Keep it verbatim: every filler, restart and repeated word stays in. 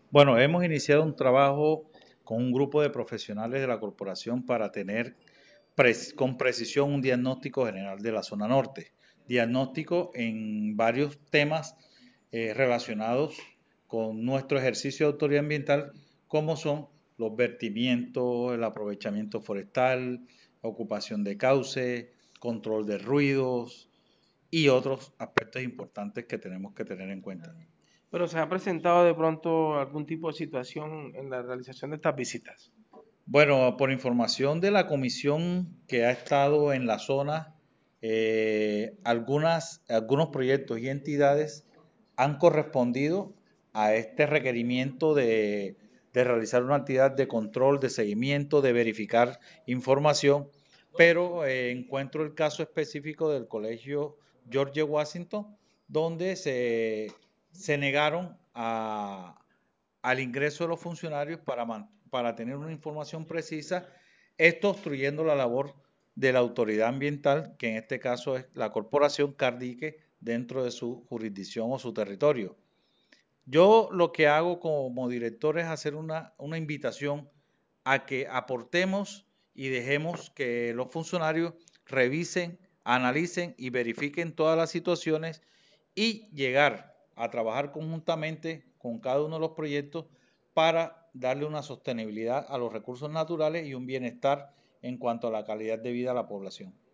Bueno, hemos iniciado un trabajo con un grupo de profesionales de la corporación para tener pres- con precisión un diagnóstico general de la zona norte. Diagnóstico en varios temas eh, relacionados con nuestro ejercicio de autoridad ambiental, como son los vertimientos, el aprovechamiento forestal, ocupación de cauce, control de ruidos y otros aspectos importantes que tenemos que tener en cuenta. Pero se ha presentado de pronto algún tipo de situación en la realización de estas visitas. Bueno, por información de la comisión que ha estado en la zona, eh, algunas, algunos proyectos y entidades han correspondido a este requerimiento de, de realizar una actividad de control, de seguimiento, de verificar información, pero eh, encuentro el caso específico del colegio George Washington, donde se, se negaron a, al ingreso de los funcionarios para, para tener una información precisa, esto obstruyendo la labor de la autoridad ambiental, que en este caso es la corporación Cardique, dentro de su jurisdicción o su territorio. Yo lo que hago como director es hacer una, una invitación a que aportemos y dejemos que los funcionarios revisen, analicen y verifiquen todas las situaciones y llegar a trabajar conjuntamente con cada uno de los proyectos para darle una sostenibilidad a los recursos naturales y un bienestar en cuanto a la calidad de vida a la población.